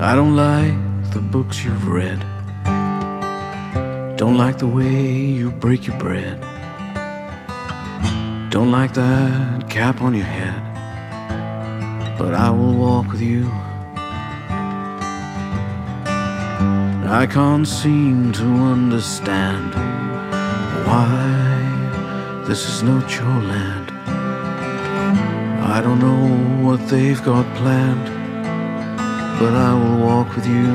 I don't like the books you've read. Don't like the way you break your bread. Don't like that cap on your head. But I will walk with you. I can't seem to understand why this is not your land. I don't know what they've got planned, but I will walk with you.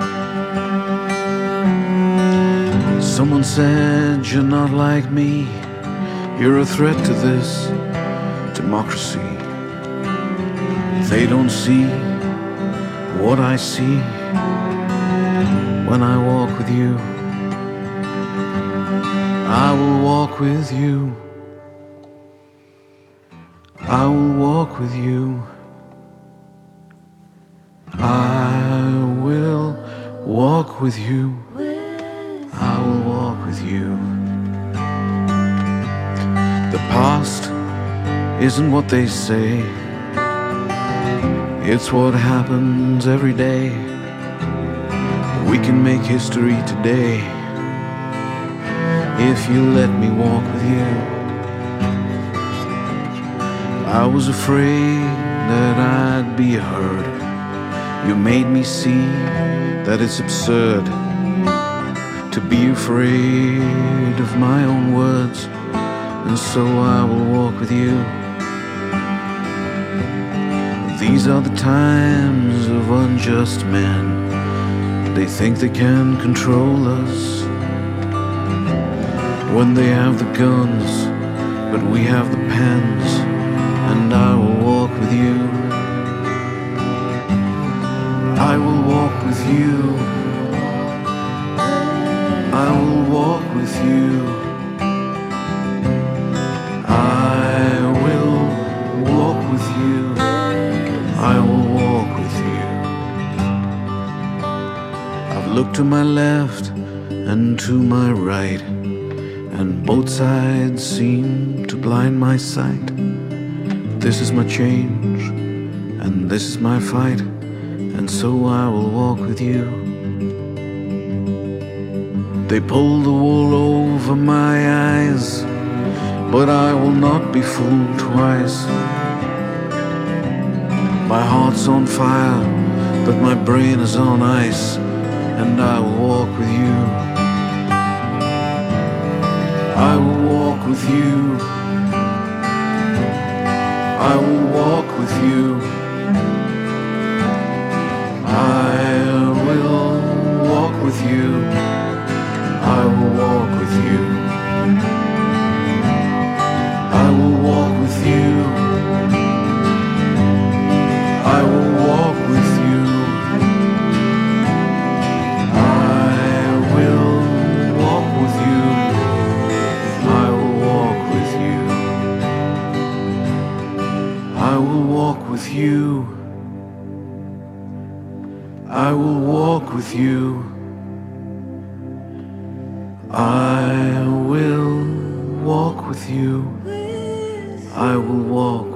Someone said you're not like me. You're a threat to this democracy. They don't see what I see when I walk with you. I will walk with you. I will walk with you. I will walk with you. I will walk with you. The past isn't what they say. It's what happens every day. We can make history today if you let me walk with you. I was afraid that I'd be heard. You made me see that it's absurd to be afraid of my own words, and so I will walk with you. These are the times of unjust men. They think they can control us when they have the guns, but we have the pens, and I will walk with you. I will walk with you. I will walk with you. I will walk with you. I will walk with you. I've looked to my left and to my right, and both sides seem to blind my sight. This is my change, and this is my fight, and so I will walk with you. They pull the wool over my eyes, but I will not be fooled twice. My heart's on fire, but my brain is on ice, and I will walk with you. I will walk with you. I will walk with you. I will walk with you. I will walk with you. I will walk with you. I will walk with you. I will walk with you. I will walk with you. I will walk with you. I will walk with you. I will walk with you. I will walk